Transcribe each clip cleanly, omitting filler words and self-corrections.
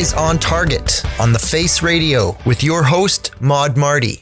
Always on Target on The Face Radio with your host, Maud Marty.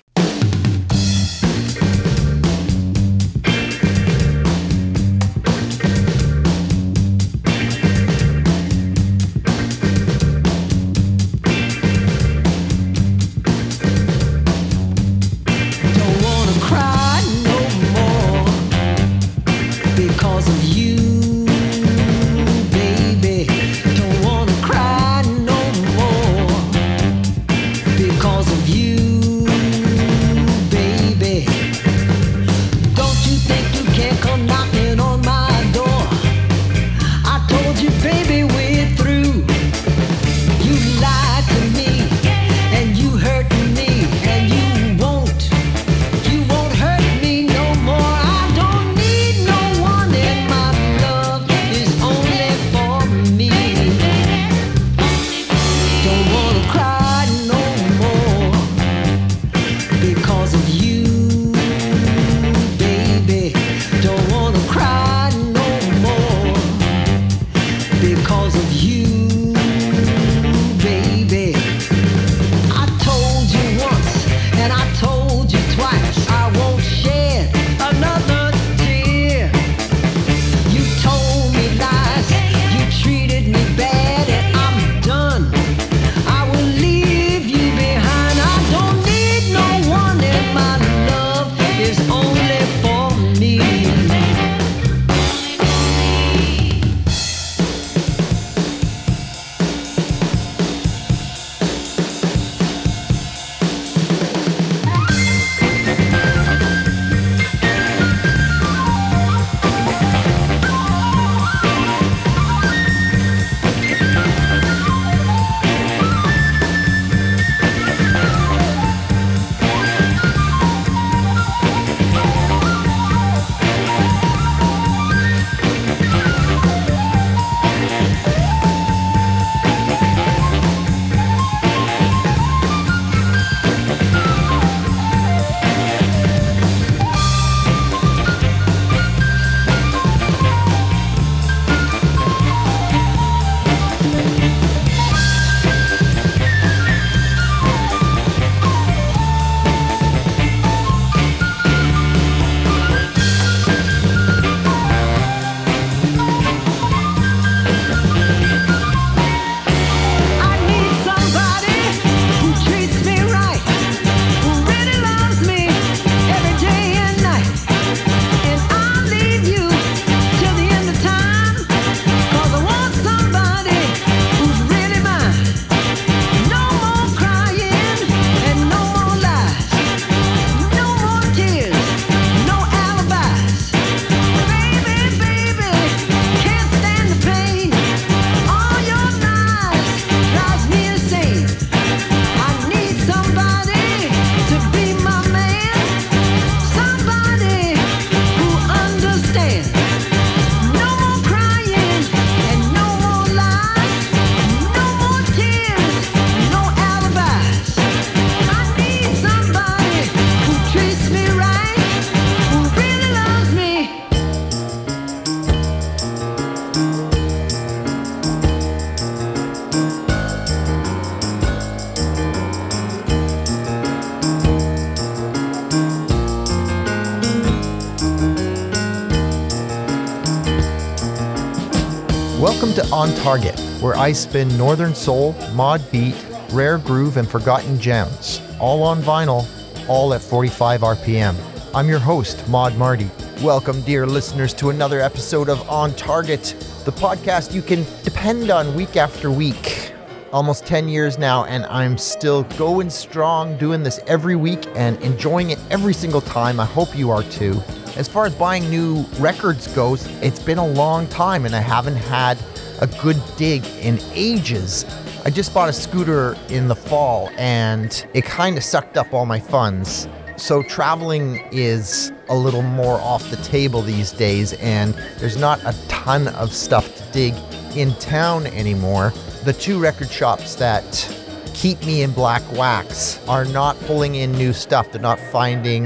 Welcome to On Target, where I spin Northern Soul, mod beat, rare groove, and forgotten gems, all on vinyl, all at 45 RPM. I'm your host, Maud Marty. Welcome, dear listeners, to another episode of On Target, the podcast you can depend on week after week. Almost 10 years now, and I'm still going strong, doing this every week and enjoying it every single time. I hope you are too. As far as buying new records goes, it's been a long time and I haven't had a good dig in ages. I just bought a scooter in the fall and it kind of sucked up all my funds. So traveling is a little more off the table these days and there's not a ton of stuff to dig in town anymore. The two record shops that keep me in black wax are not pulling in new stuff. They're not finding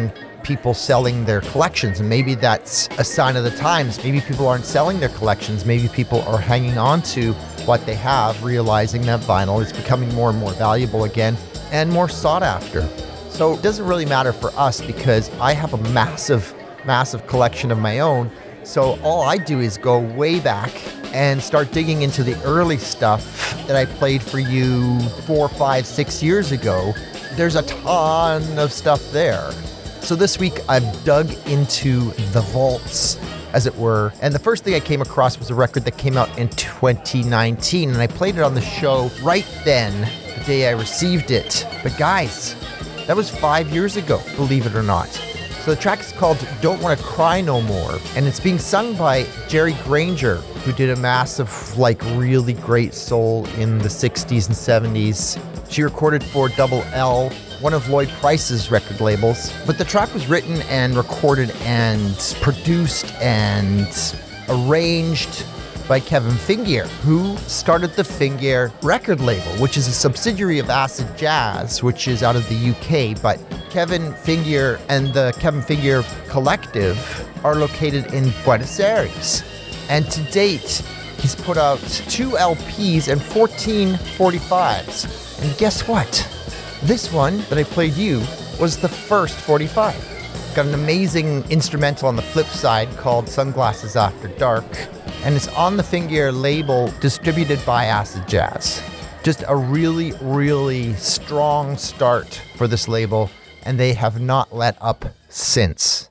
people selling their collections, and maybe that's a sign of the times. Maybe people aren't selling their collections. Maybe people are hanging on to what they have, realizing that vinyl is becoming more and more valuable again and more sought after. So it doesn't really matter for us because I have a massive collection of my own. So all I do is go way back and start digging into the early stuff that I played for you 4, 5, 6 years ago. There's a ton of stuff there. So this week I've dug into the vaults, as it were. And the first thing I came across was a record that came out in 2019. And I played it on the show right then, the day I received it. But guys, that was 5 years ago, believe it or not. So the track is called Don't Wanna Cry No More, and it's being sung by Jerry Granger, who did a massive, really great soul in the 60s and 70s. She recorded for Double L, one of Lloyd Price's record labels. But the track was written and recorded and produced and arranged by Kevin Fingear, who started the Fingear record label, which is a subsidiary of Acid Jazz, which is out of the UK. But Kevin Fingear and the Kevin Fingear Collective are located in Buenos Aires. And to date, he's put out 2 LPs and 14 45s. And guess what? This one that I played you was the first 45. Got an amazing instrumental on the flip side called Sunglasses After Dark. And it's on the Fingear label distributed by Acid Jazz. Just a really, really strong start for this label, and they have not let up since.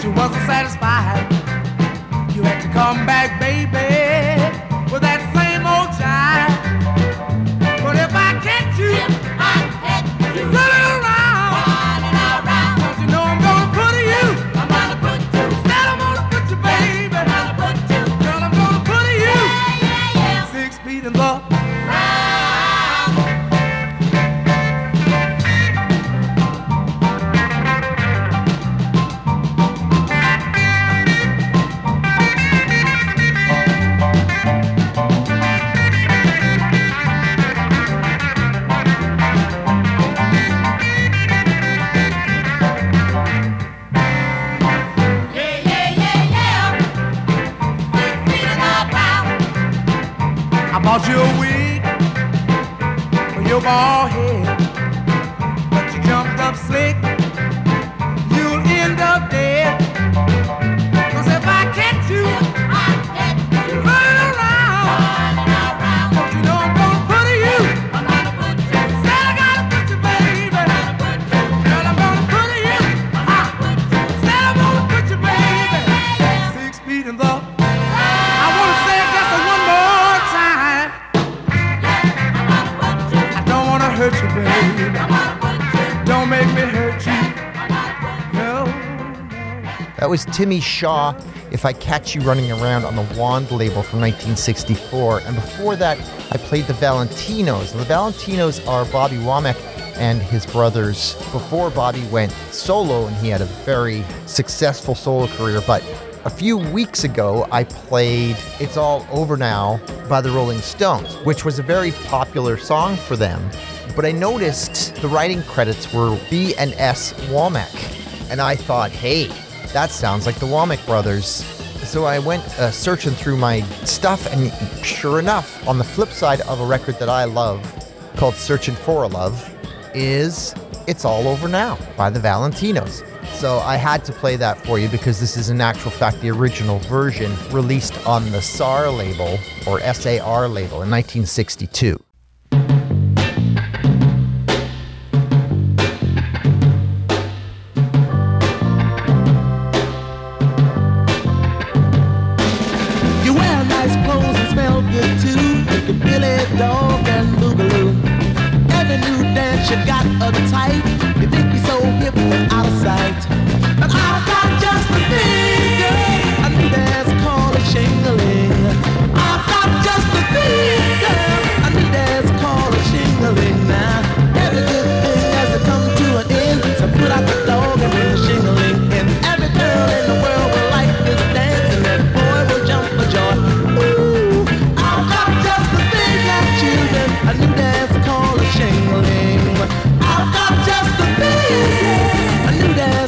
you wasn't satisfied. You had to come back, baby, with that same old jive. But if I catch you, running around, don't you know I'm gonna put you? Instead I'm gonna put you, baby. Girl, I'm gonna put you 6 feet in the ground. Bought you a wig for your bald head, but you jumped up slick, you'll end up dead. 'Cause if I catch you running around, don't you know I'm gonna put you? Said I gotta put you, baby. Girl, I'm gonna put you. Said I'm gonna put you, baby. 6 feet in the. I wanna say it just one more time. Hurt you, baby. Don't make me hurt you. No. That was Timmy Shaw, If I Catch You Running Around, on the Wand label from 1964. And before that, I played the Valentinos. And the Valentinos are Bobby Womack and his brothers before Bobby went solo, and he had a very successful solo career. But a few weeks ago, I played It's All Over Now by the Rolling Stones, which was a very popular song for them. But I noticed the writing credits were B&S Womack. And I thought, hey, that sounds like the Womack brothers. So I went searching through my stuff, and sure enough, on the flip side of a record that I love called Searching for a Love is It's All Over Now by the Valentinos. So I had to play that for you because this is in actual fact the original version released on the SAR label, or SAR label, in 1962. You wear nice clothes and smell good too. You can Billy Dog and Boogaloo. Every new dance you got uptight. You think you're so hip and out of sight. But I've got just a thing, girl. A new dance called a shingling. I've got just a thing, girl. A new dance called a shingling. Now every good thing has to come to an end. So put out the dog and bring the shingling in. Every girl in the world will like this dance, and that boy will jump for joy. Ooh, I've got just a thing like children. A new dance called a shingling. I've got just a thing, a new dance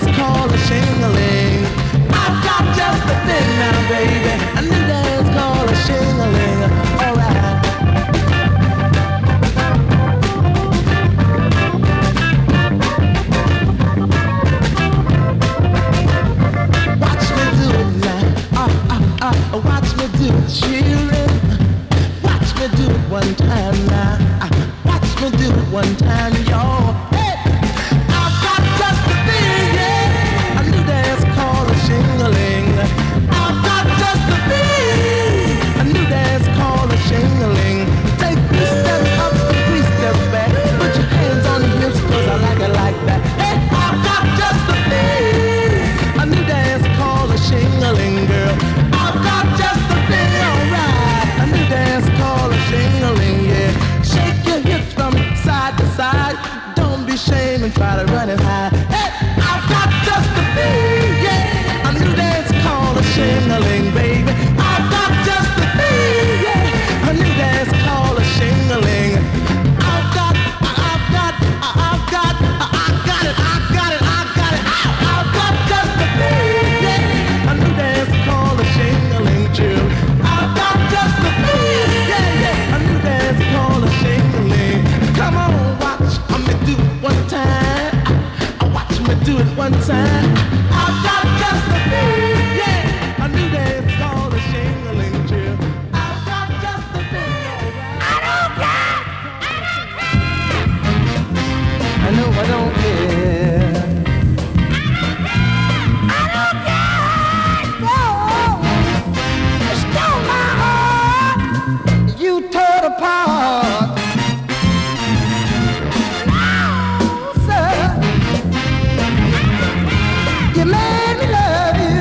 made me love you.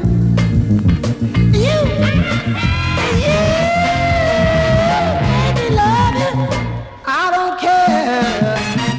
You made me love you. I don't care.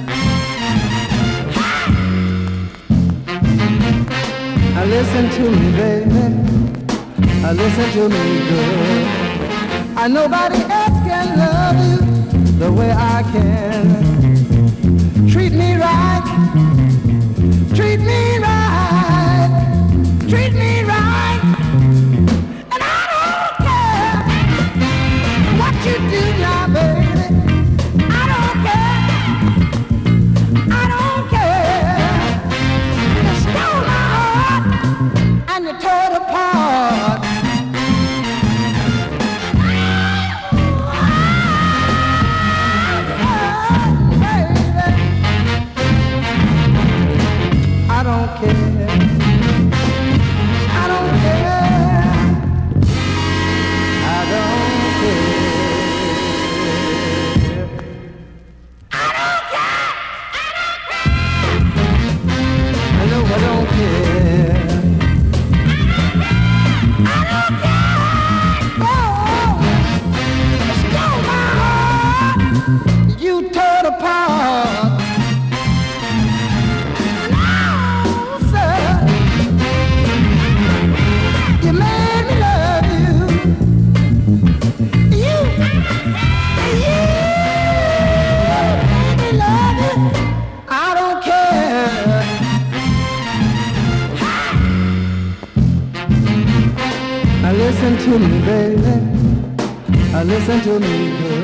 Listen to me, baby. Listen to me, girl. Nobody else can love you the way I can. Treat me right. Treat me right. Treat me right. And I don't care what you do now, baby. I don't care. I don't care. You stole my heart and you tore it apart. I don't care. I don't care. I don't care. I don't care. I know I don't care. I don't care. Oh, you stole my heart. You tore it apart. You made me love you. You made me love you. I don't care. Listen to me, baby. Listen to me, girl.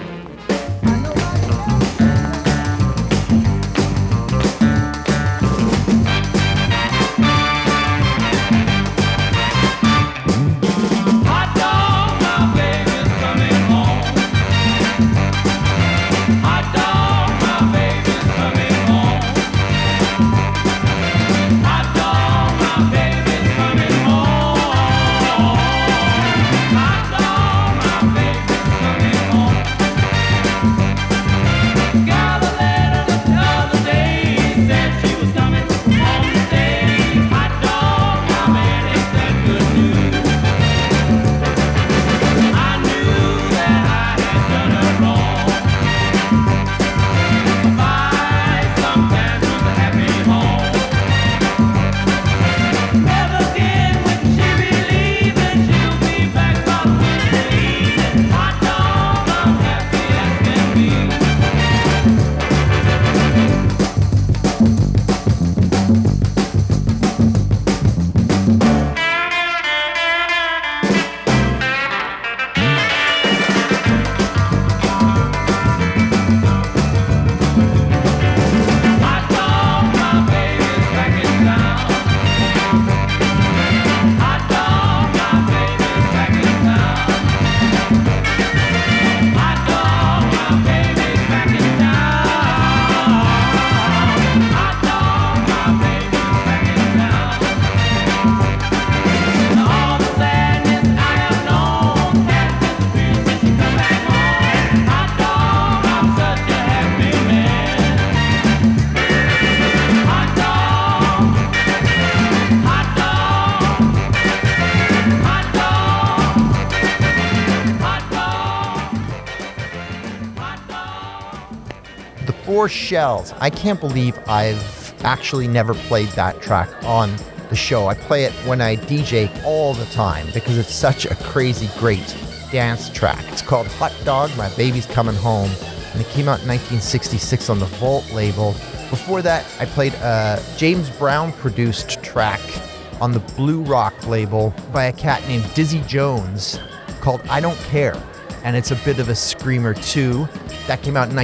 Four Shells. I can't believe I've actually never played that track on the show. I play it when I DJ all the time because it's such a crazy great dance track. It's called Hot Dog, My Baby's Coming Home, and it came out in 1966 on the Vault label. Before that, I played a James Brown produced track on the Blue Rock label by a cat named Dizzy Jones called I Don't Care. And it's a bit of a screamer too. That came out in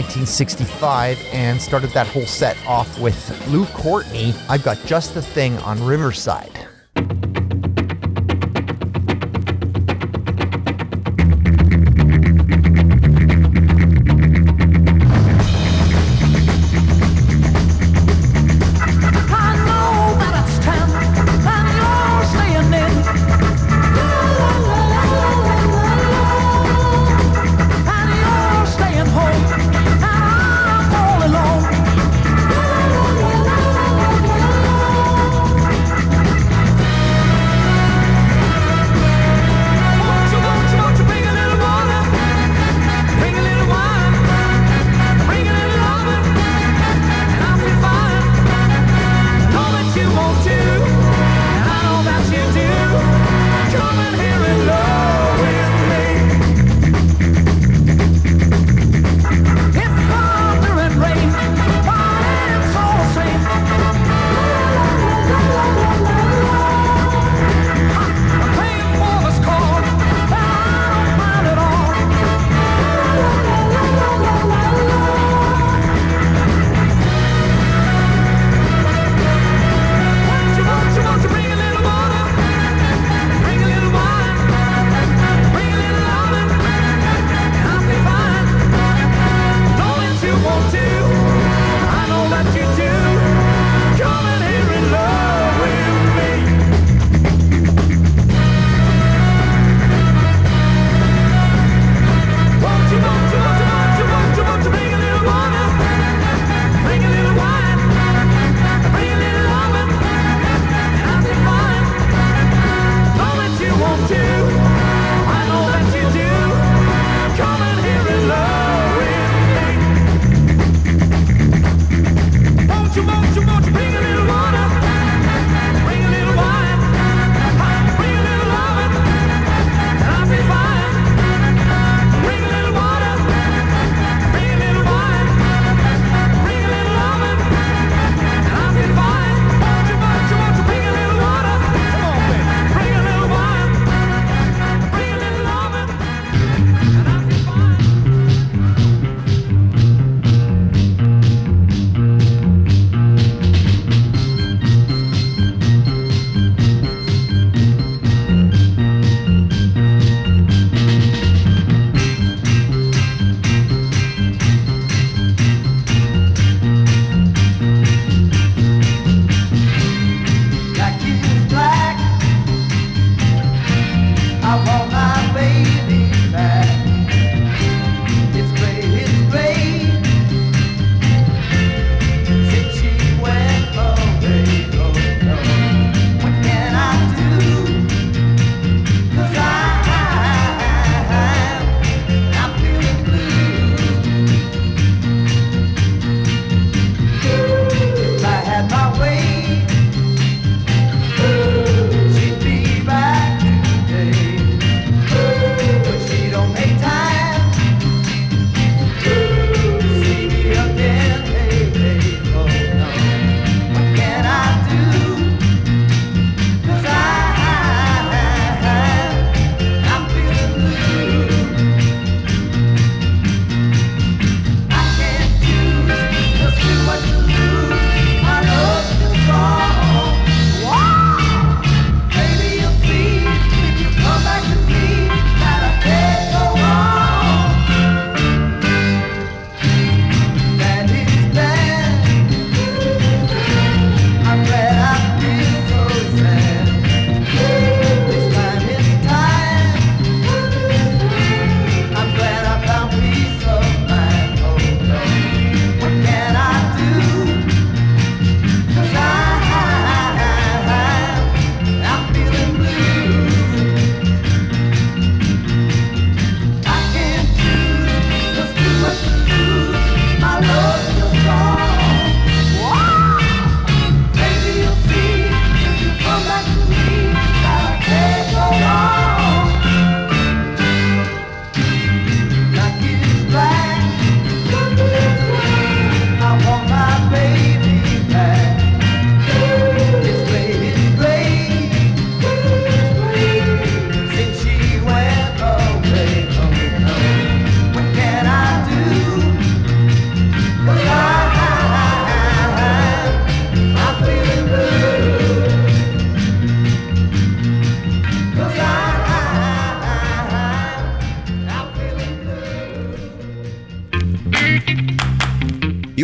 1965 and started that whole set off with Lou Courtney, I've Got Just the Thing on Riverside.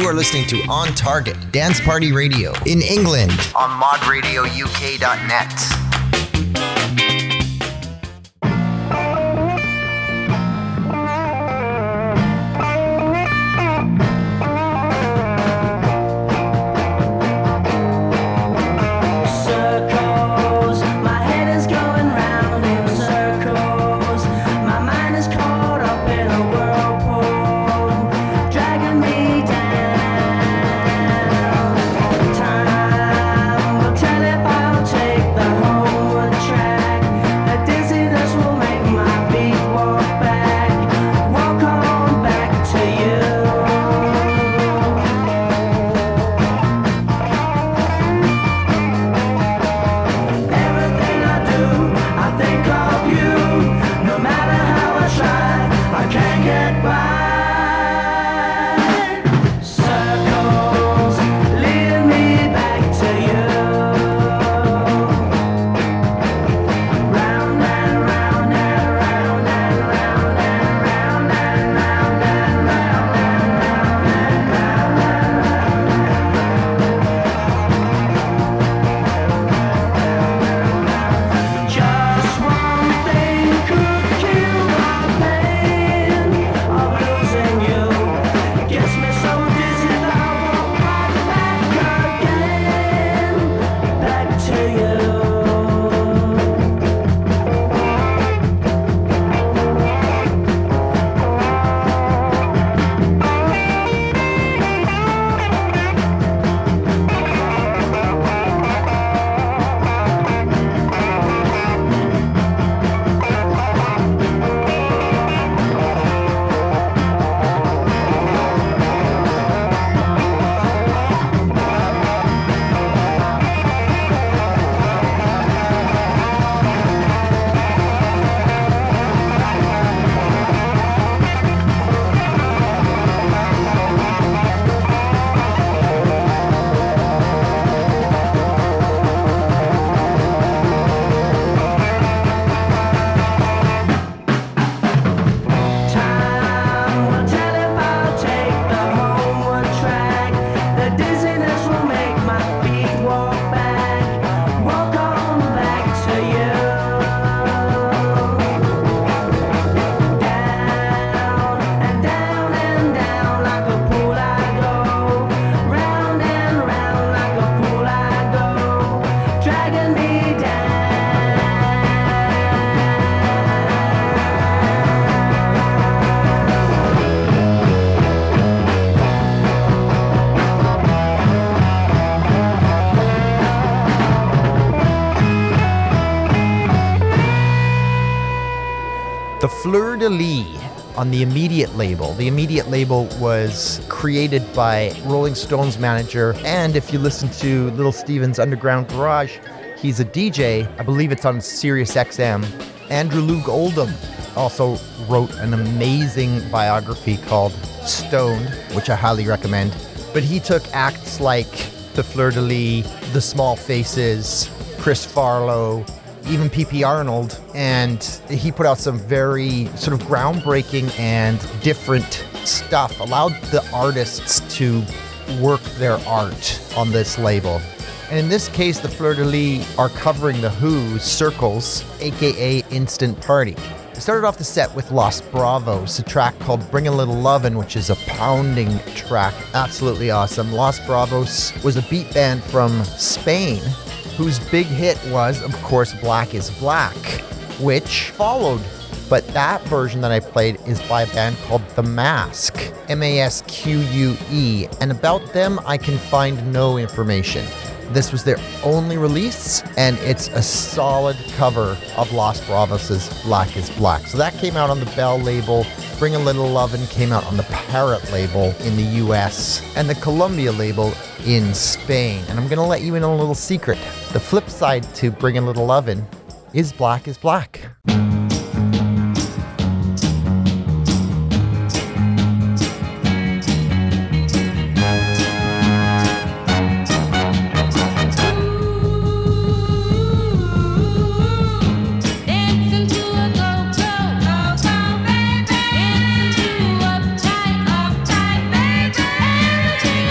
are listening to On Target Dance Party Radio in England on modradiouk.net. The Fleur de Lis on the Immediate label. The Immediate label was created by Rolling Stones manager, and if you listen to Little Steven's Underground Garage, he's a DJ. I believe it's on Sirius XM. Andrew Loog Oldham also wrote an amazing biography called Stoned, which I highly recommend. But he took acts like the Fleur de Lis, the Small Faces, Chris Farlow, even P.P. Arnold, and he put out some very sort of groundbreaking and different stuff, allowed the artists to work their art on this label. And in this case, the Fleur de Lis are covering The Who's Circles, aka Instant Party. I started off the set with Los Bravos, a track called Bring a Little Lovin', which is a pounding track, absolutely awesome. Los Bravos was a beat band from Spain, whose big hit was, of course, Black is Black, which followed. But that version that I played is by a band called The Masque, M-A-S-Q-U-E, and about them I can find no information. This was their only release, and it's a solid cover of Los Bravos' Black is Black. So that came out on the Bell label. Bring a Little Lovin' came out on the Parrot label in the US, and the Columbia label in Spain. And I'm going to let you in on a little secret. The flip side to Bring a Little Lovin' is Black is Black. Everything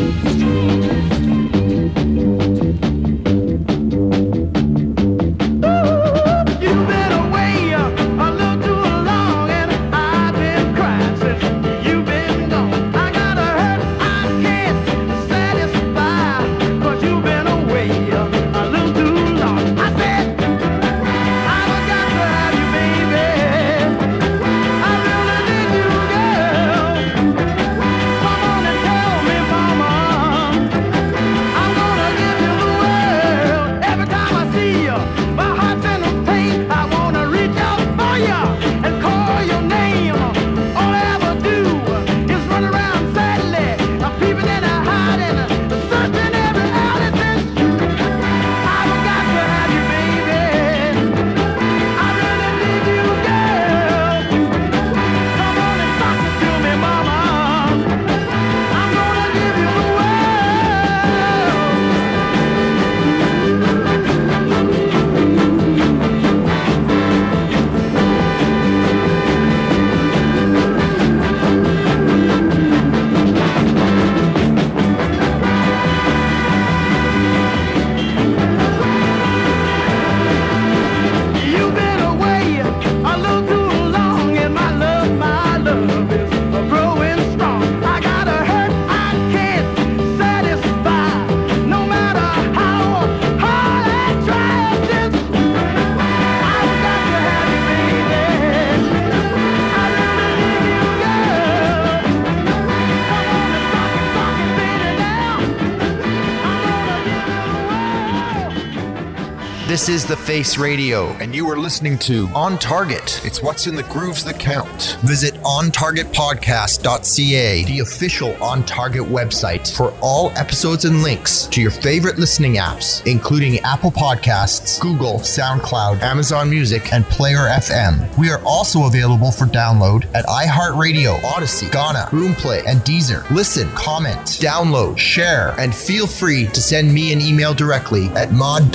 This is The Face Radio, and you are listening to On Target. It's what's in the grooves that count. Visit ontargetpodcast.ca, the official On Target website, for all episodes and links to your favorite listening apps, including Apple Podcasts, Google, SoundCloud, Amazon Music, and Player FM. We are also available for download at iHeartRadio, Odyssey, Ghana, Roomplay, and Deezer. Listen, comment, download, share, and feel free to send me an email directly at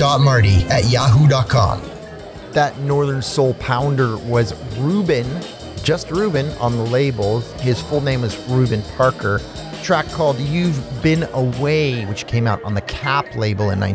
mod.marty@yahoo.com. That Northern Soul pounder was Ruben, just Ruben on the label. His full name is Ruben Parker. A track called You've Been Away, which came out on the Cap label in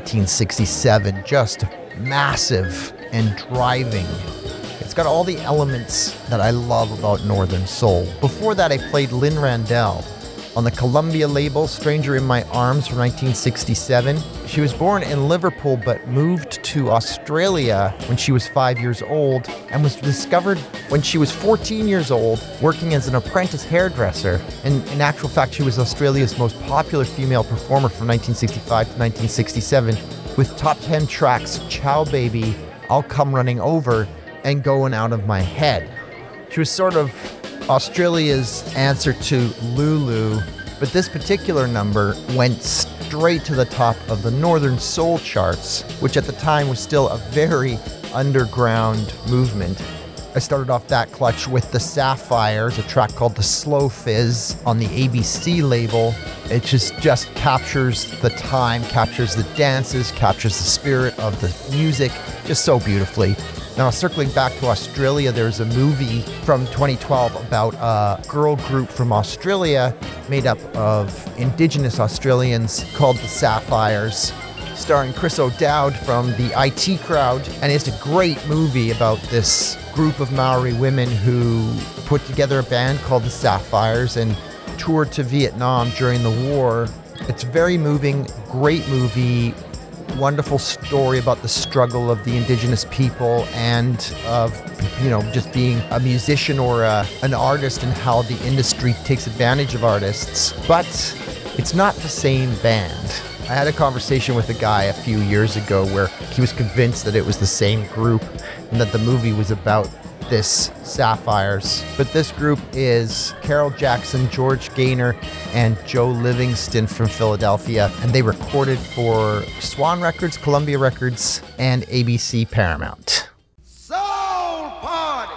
1967. Just massive and driving. It's got all the elements that I love about Northern Soul. Before that, I played Lynn Randell on the Columbia label, Stranger in My Arms from 1967. She was born in Liverpool but moved to Australia when she was 5 years old and was discovered when she was 14 years old working as an apprentice hairdresser. And in actual fact, she was Australia's most popular female performer from 1965 to 1967 with top 10 tracks Chow Baby, I'll Come Running Over, and Going Out of My Head. She was sort of Australia's answer to Lulu, but this particular number went straight to the top of the Northern Soul charts, which at the time was still a very underground movement. I started off that clutch with the Sapphires, a track called The Slow Fizz on the ABC label. It just captures the time, captures the dances, captures the spirit of the music, just so beautifully. Now, circling back to Australia, there's a movie from 2012 about a girl group from Australia made up of Indigenous Australians called the Sapphires, starring Chris O'Dowd from the IT Crowd. And it's a great movie about this group of Maori women who put together a band called the Sapphires and toured to Vietnam during the war. It's very moving, great movie. Wonderful story about the struggle of the Indigenous people and of, just being a musician or an artist and how the industry takes advantage of artists. But it's not the same band. I had a conversation with a guy a few years ago where he was convinced that it was the same group and that the movie was about this Sapphires. But this group is Carol Jackson, George Gaynor, and Joe Livingston from Philadelphia. And they recorded for Swan Records, Columbia Records, and ABC Paramount. Soul Party!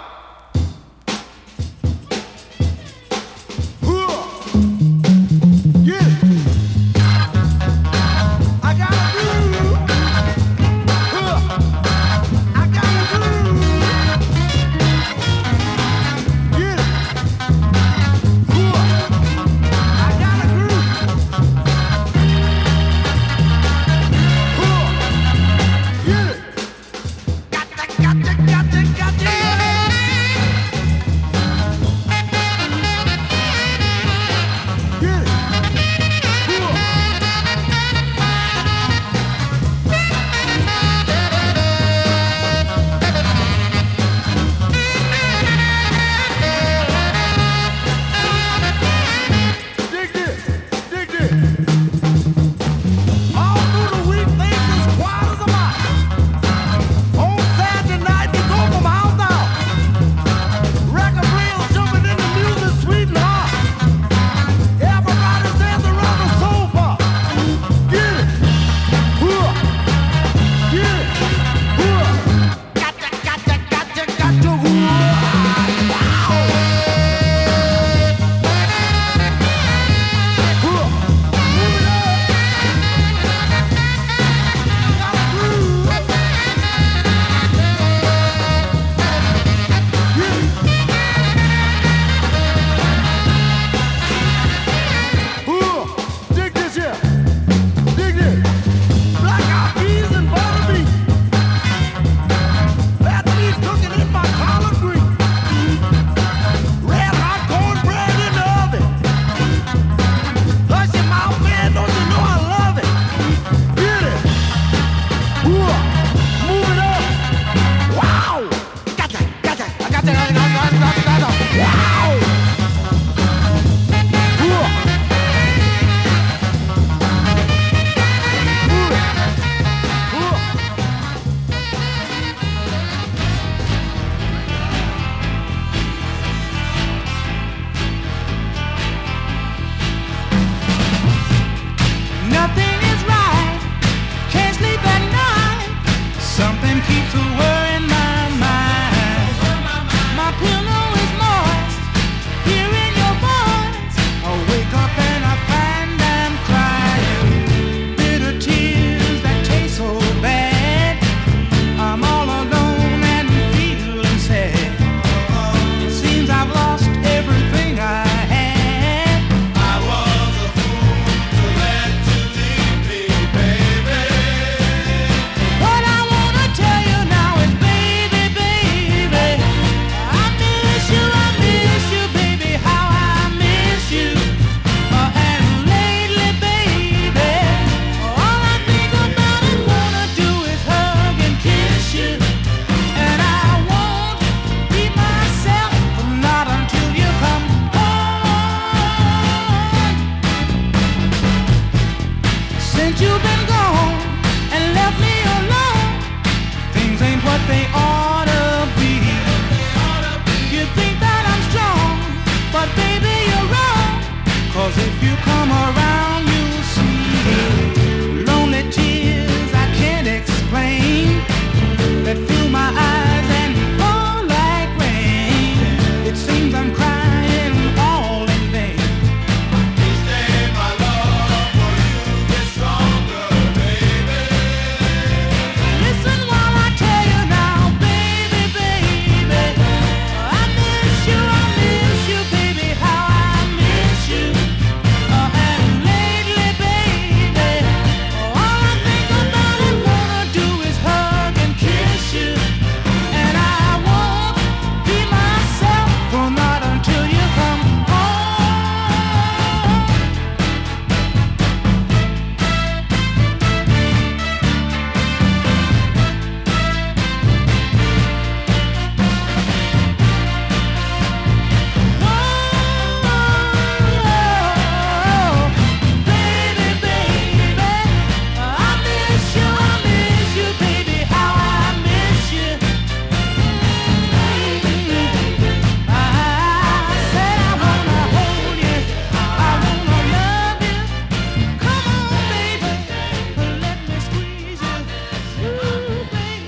Since you've been gone and left me alone, things ain't what they ought to be. You think that I'm strong, but baby you're wrong. 'Cause if you come around you'll see lonely tears I can't explain that fill my eyes and fall like rain. It seems I'm crying all in vain. Each day my love for you gets stronger, baby. Listen while I tell you now, baby, baby, I miss you, baby, how I miss you. And lately, baby, all I think about and wanna do is hug and kiss you. And I won't be myself for not until you come home. Oh, baby, baby, I miss you, baby, how I miss you. I said I wanna hold you, I wanna love you. Come on, baby, let me squeeze you. Ooh, baby,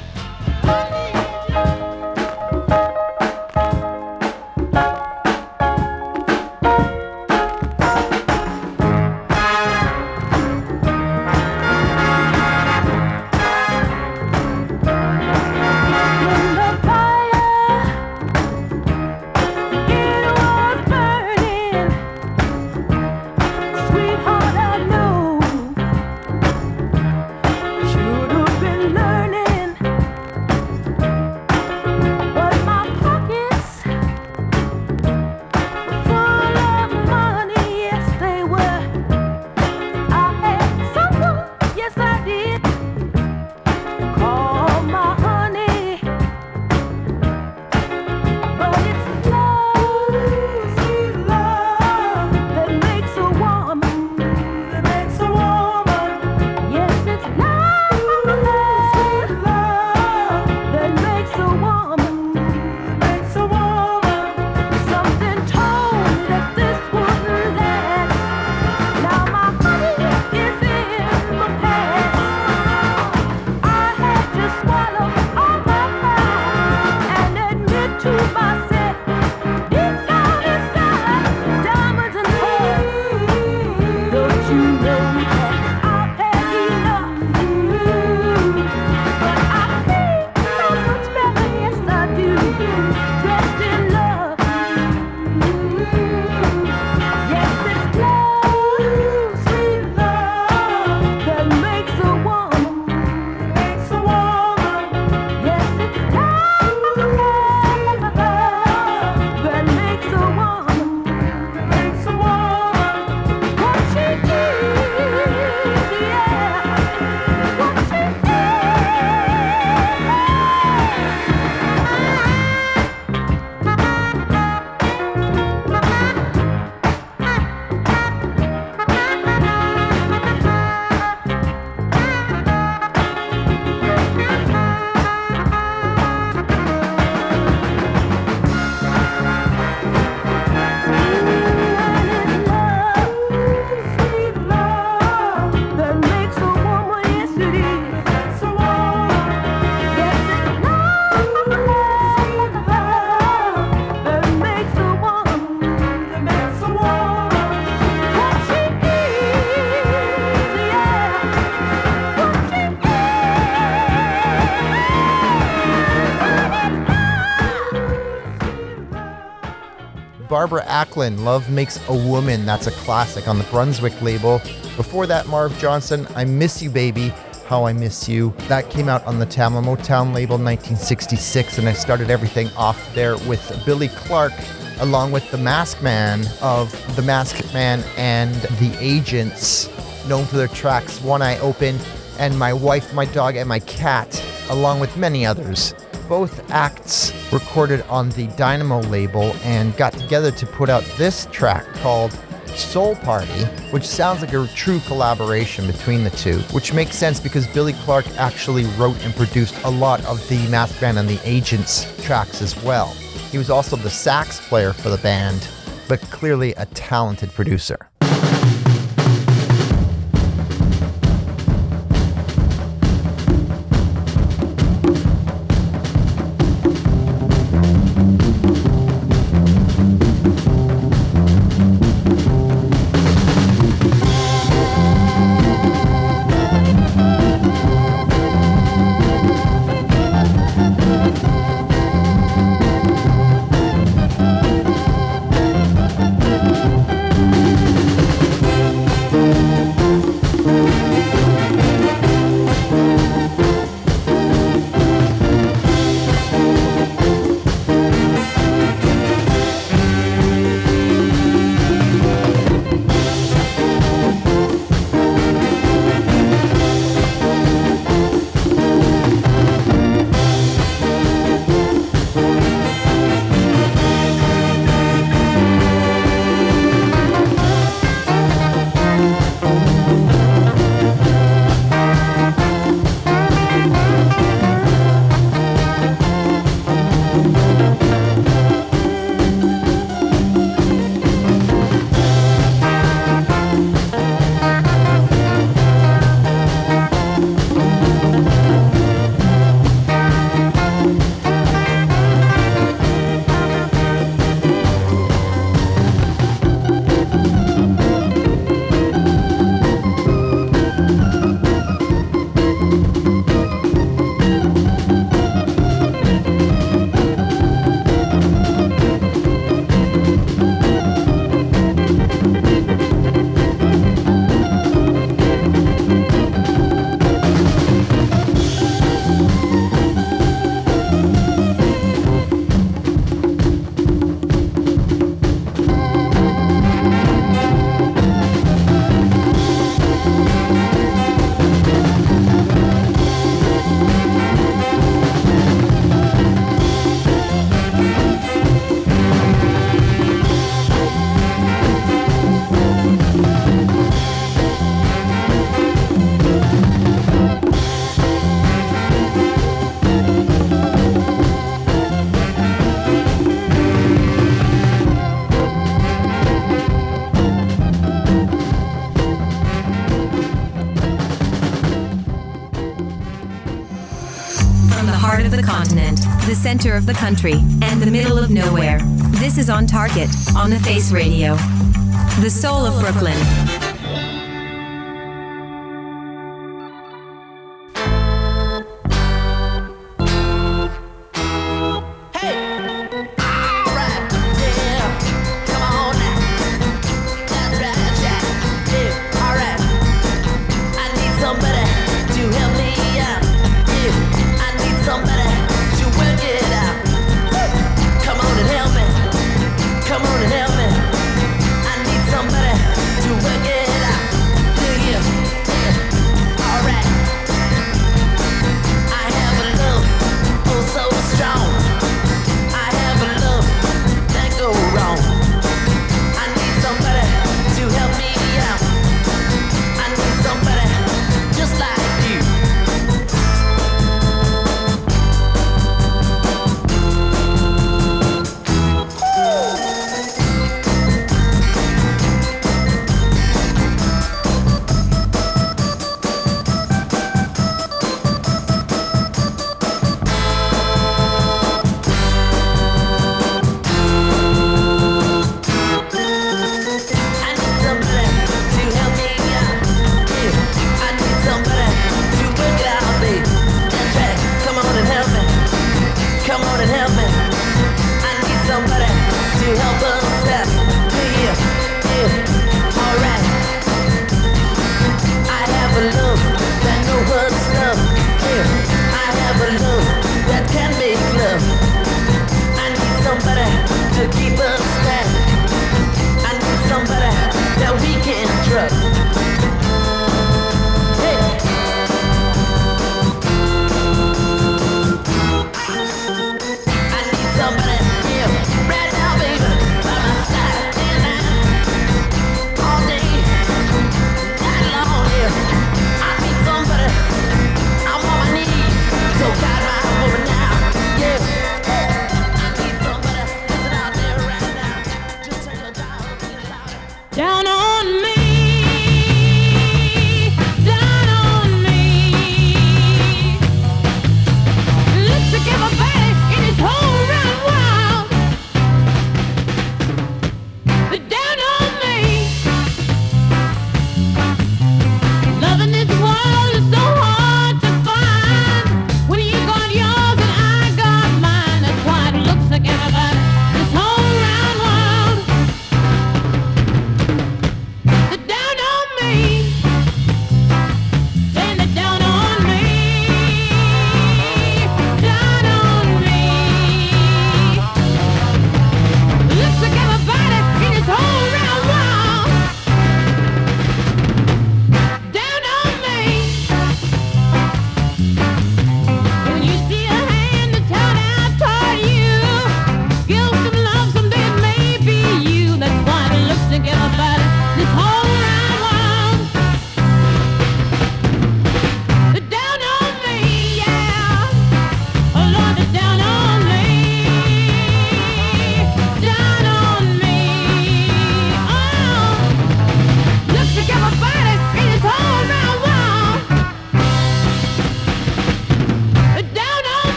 in the fire, it was burning. Sweetheart, I know should have been learning, but my pockets full of money, yes they were. I had someone, yes I did, call my honey. But it's love, sweet love, that makes a woman, that makes a woman. Yes, it's love, sweet love, that makes a woman, that makes a woman. Something told me that this wouldn't last. Now my honey is in the past. I had to swallow all my pride and admit to myself, deep down inside, diamonds and pearls. Don't you know that I've had enough? But I feel so much better, yes I do, dressed in love. Yes, it's love, sweet love, that makes a woman, makes a woman. Yes, it's love, that makes a woman, makes a woman. What she is, yeah, what she is. Barbara Acklin, Love Makes a Woman. That's a classic on the Brunswick label. Before that, Marv Johnson, I Miss You Baby, How I Miss You. That came out on the Tamla Motown label 1966, and I started everything off there with Billy Clark, along with the Masked Man of The Masked Man and The Agents, known for their tracks One Eye Open and My Wife, My Dog, and My Cat, along with many others. Both acts recorded on the Dynamo label and got together to put out this track called Soul Party, which sounds like a true collaboration between the two, which makes sense because Billy Clark actually wrote and produced a lot of the Masked Band and the Agents tracks as well. He was also the sax player for the band, but clearly a talented producer. Continent, the center of the country, and the middle of nowhere. This is On Target, on the Face Radio. The soul of Brooklyn. Come on and help me. I need somebody to work it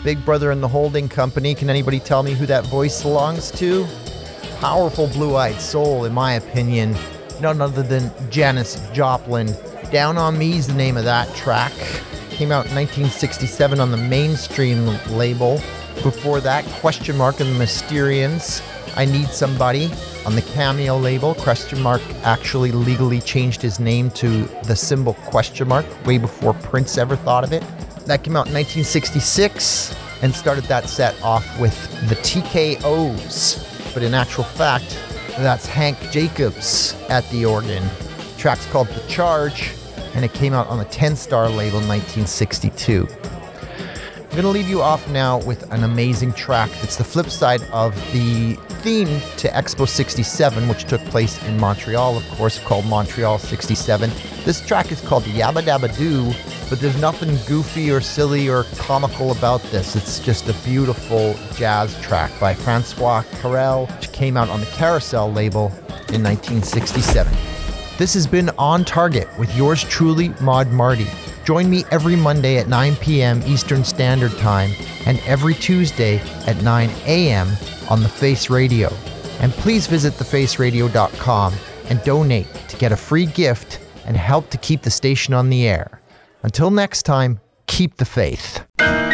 Big Brother and the Holding Company. Can anybody tell me who that voice belongs to? Powerful blue-eyed soul, in my opinion. None other than Janis Joplin. Down on Me is the name of that track. Came out in 1967 on the Mainstream label. Before that, Question Mark and the Mysterians. I Need Somebody on the Cameo label. Question Mark actually legally changed his name to the symbol Question Mark way before Prince ever thought of it. That came out in 1966 and started that set off with the TKOs. But in actual fact, that's Hank Jacobs at the organ. The track's called The Charge, and it came out on the 10 Star label in 1962. I'm going to leave you off now with an amazing track. It's the flip side of the theme to Expo 67, which took place in Montreal, of course, called Montreal 67. This track is called Yabba Dabba Doo, but there's nothing goofy or silly or comical about this. It's just a beautiful jazz track by Francois Carrel, which came out on the Carousel label in 1967. This has been On Target with yours truly, Maud Marty. Join me every Monday at 9 p.m. Eastern Standard Time and every Tuesday at 9 a.m. on The Face Radio. And please visit thefaceradio.com and donate to get a free gift and help to keep the station on the air. Until next time, keep the faith.